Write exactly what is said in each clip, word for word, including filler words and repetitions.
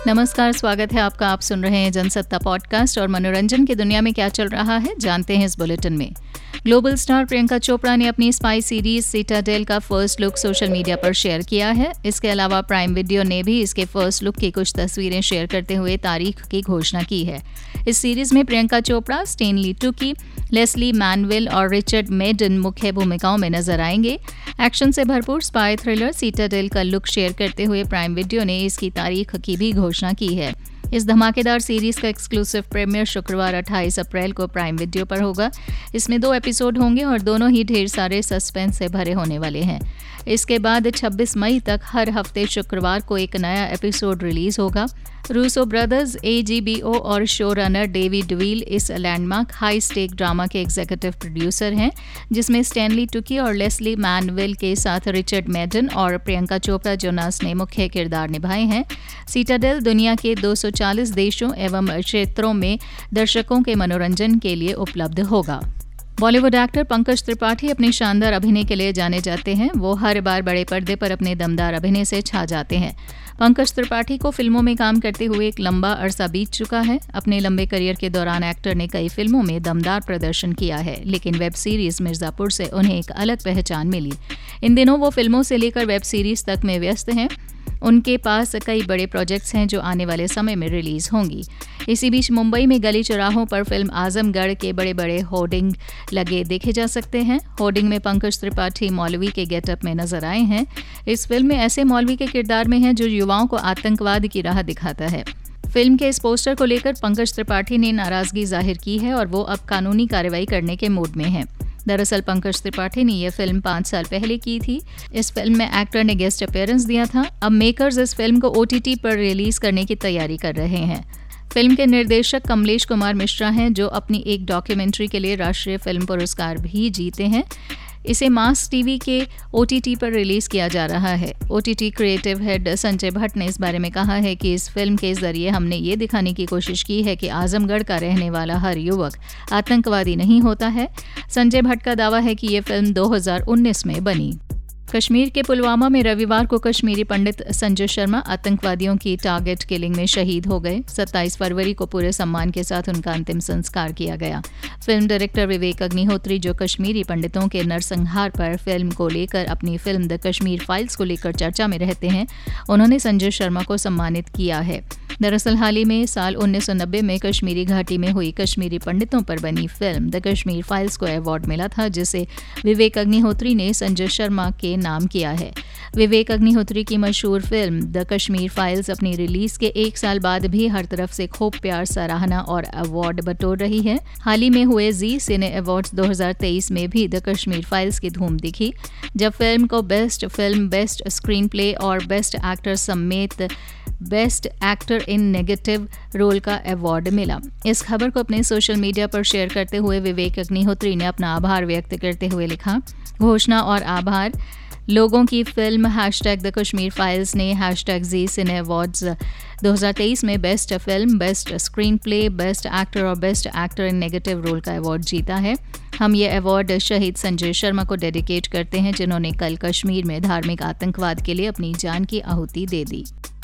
नमस्कार, स्वागत है आपका। आप सुन रहे हैं जनसत्ता पॉडकास्ट और मनोरंजन की दुनिया में क्या चल रहा है जानते हैं इस बुलेटिन में। ग्लोबल स्टार प्रियंका चोपड़ा ने अपनी स्पाई सीरीज सिटाडेल का फर्स्ट लुक सोशल मीडिया पर शेयर किया है। इसके अलावा प्राइम वीडियो ने भी इसके फर्स्ट लुक की कुछ तस्वीरें शेयर करते हुए तारीख की घोषणा की है। इस सीरीज में Priyanka Chopra, Stanley Tucci, Lesley Manville और रिचर्ड मेडन मुख्य भूमिकाओं में नजर आएंगे। एक्शन से भरपूर स्पाई थ्रिलर सिटाडेल का लुक शेयर करते हुए प्राइम वीडियो ने इसकी तारीख की भी घोषणा की है। इस धमाकेदार सीरीज का एक्सक्लूसिव प्रीमियर शुक्रवार अट्ठाईस अप्रैल को प्राइम वीडियो पर होगा। इसमें दो एपिसोड होंगे और दोनों ही ढेर सारे सस्पेंस से भरे होने वाले हैं। इसके बाद छब्बीस मई तक हर हफ्ते शुक्रवार को एक नया एपिसोड रिलीज होगा। Russo Brothers, A G B O और शो रनर डेविड वील इस लैंडमार्क हाई स्टेक ड्रामा के एग्जीक्यूटिव प्रोड्यूसर हैं, जिसमें स्टैनली टुकी और लेस्ली मैनवेल के साथ रिचर्ड मेडन और प्रियंका चोपड़ा जोनास ने मुख्य किरदार निभाए हैं। सिटाडेल दुनिया के दो सौ चालीस देशों एवं क्षेत्रों में दर्शकों के मनोरंजन के लिए उपलब्ध होगा। बॉलीवुड एक्टर पंकज त्रिपाठी अपनी शानदार अभिनय के लिए जाने जाते हैं। वो हर बार बड़े पर्दे पर अपने दमदार अभिनय से छा जाते हैं। पंकज त्रिपाठी को फिल्मों में काम करते हुए एक लंबा अरसा बीत चुका है। अपने लंबे करियर के दौरान एक्टर ने कई फिल्मों में दमदार प्रदर्शन किया है, लेकिन वेब सीरीज मिर्जापुर से उन्हें एक अलग पहचान मिली। इन दिनों वो फिल्मों से लेकर वेब सीरीज तक में व्यस्त हैं। उनके पास कई बड़े प्रोजेक्ट्स हैं जो आने वाले समय में रिलीज होंगी। इसी बीच मुंबई में गली चौराहों पर फिल्म आजमगढ़ के बड़े बड़े होर्डिंग लगे देखे जा सकते हैं। होर्डिंग में पंकज त्रिपाठी मौलवी के गेटअप में नजर आए हैं। इस फिल्म में ऐसे मौलवी के किरदार में हैं जो युवाओं को आतंकवाद की राह दिखाता है। फिल्म के इस पोस्टर को लेकर पंकज त्रिपाठी ने नाराजगी जाहिर की है और वो अब कानूनी कार्रवाई करने के मूड में हैं। दरअसल पंकज त्रिपाठी ने यह फिल्म पाँच साल पहले की थी। इस फिल्म में एक्टर ने गेस्ट अपीयरेंस दिया था। अब मेकर्स इस फिल्म को ओ टी टी पर रिलीज करने की तैयारी कर रहे हैं। फिल्म के निर्देशक कमलेश कुमार मिश्रा हैं, जो अपनी एक डॉक्यूमेंट्री के लिए राष्ट्रीय फिल्म पुरस्कार भी जीते हैं। इसे मास टीवी के ओ टी टी पर रिलीज किया जा रहा है। O T T creative head Sanjay Bhatt ने इस बारे में कहा है कि इस फिल्म के जरिए हमने ये दिखाने की कोशिश की है कि आजमगढ़ का रहने वाला हर युवक आतंकवादी नहीं होता है। संजय भट्ट का दावा है कि ये फिल्म दो हज़ार उन्नीस में बनी। कश्मीर के पुलवामा में रविवार को कश्मीरी पंडित संजय शर्मा आतंकवादियों की टारगेट किलिंग में शहीद हो गए। सत्ताईस फरवरी को पूरे सम्मान के साथ उनका अंतिम संस्कार किया गया। फिल्म डायरेक्टर विवेक अग्निहोत्री, जो कश्मीरी पंडितों के नरसंहार पर फिल्म को लेकर अपनी फिल्म द कश्मीर फाइल्स को लेकर चर्चा में रहते हैं, उन्होंने संजय शर्मा को सम्मानित किया है। दरअसल हाल ही में साल उन्नीस सौ नब्बे में कश्मीरी घाटी में हुई कश्मीरी पंडितों पर बनी फिल्म द कश्मीर फाइल्स को अवार्ड मिला था, जिसे विवेक अग्निहोत्री ने संजय शर्मा के नाम किया है। विवेक अग्निहोत्री की मशहूर फिल्म द कश्मीर फाइल्स अपनी रिलीज के एक साल बाद भी हर तरफ से खूब प्यार, सराहना और अवार्ड बटोर रही है। हाल ही में हुए जी सिने अवार्ड्स दो हज़ार तेईस में भी द कश्मीर फाइल्स की धूम दिखी, जब फिल्म को best film, best screenplay और बेस्ट एक्टर समेत best actor in negative role का अवार्ड मिला। इस खबर को अपने सोशल मीडिया पर शेयर करते हुए विवेक अग्निहोत्री ने अपना आभार व्यक्त करते हुए लिखा, घोषणा और आभार लोगों की film hashtag the Kashmir Files ने हैशटैग जी सिने अवार्ड्स दो हज़ार तेईस में best film, best screenplay, best actor और best actor in negative role का अवार्ड जीता है। हम ये अवार्ड शहीद संजय शर्मा को डेडिकेट करते हैं, जिन्होंने कल कश्मीर में धार्मिक आतंकवाद के लिए अपनी जान की आहुति दे दी।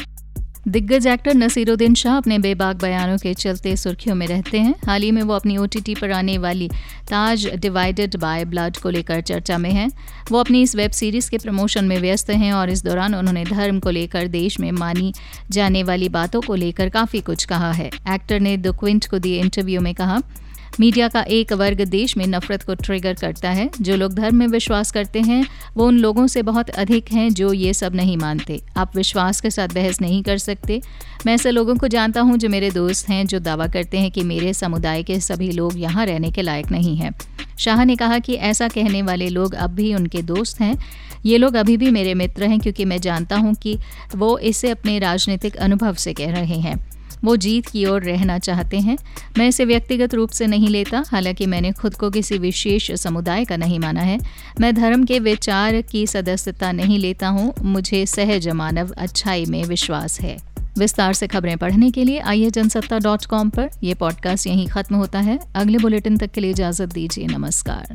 दिग्गज एक्टर नसीरुद्दीन शाह अपने बेबाक बयानों के चलते सुर्खियों में रहते हैं। हाल ही में वो अपनी ओ टी टी पर आने वाली ताज डिवाइडेड बाय ब्लड को लेकर चर्चा में हैं। वो अपनी इस वेब सीरीज के प्रमोशन में व्यस्त हैं और इस दौरान उन्होंने धर्म को लेकर देश में मानी जाने वाली बातों को लेकर काफ़ी कुछ कहा है। एक्टर ने द क्विंट को दिए इंटरव्यू में कहा, मीडिया का एक वर्ग देश में नफरत को ट्रिगर करता है। जो लोग धर्म में विश्वास करते हैं वो उन लोगों से बहुत अधिक हैं जो ये सब नहीं मानते। आप विश्वास के साथ बहस नहीं कर सकते। मैं ऐसे लोगों को जानता हूं जो मेरे दोस्त हैं, जो दावा करते हैं कि मेरे समुदाय के सभी लोग यहाँ रहने के लायक नहीं हैं। शाह ने कहा कि ऐसा कहने वाले लोग अब भी उनके दोस्त हैं। ये लोग अभी भी मेरे मित्र हैं, क्योंकि मैं जानता हूँ कि वो इसे अपने राजनीतिक अनुभव से कह रहे हैं। वो जीत की ओर रहना चाहते हैं। मैं इसे व्यक्तिगत रूप से नहीं लेता। हालांकि मैंने खुद को किसी विशेष समुदाय का नहीं माना है। मैं धर्म के विचार की सदस्यता नहीं लेता हूँ। मुझे सहज मानव अच्छाई में विश्वास है। विस्तार से खबरें पढ़ने के लिए आइए जनसत्ता डॉट कॉम पर। यह पॉडकास्ट यहीं खत्म होता है। अगले बुलेटिन तक के लिए इजाजत दीजिए। नमस्कार।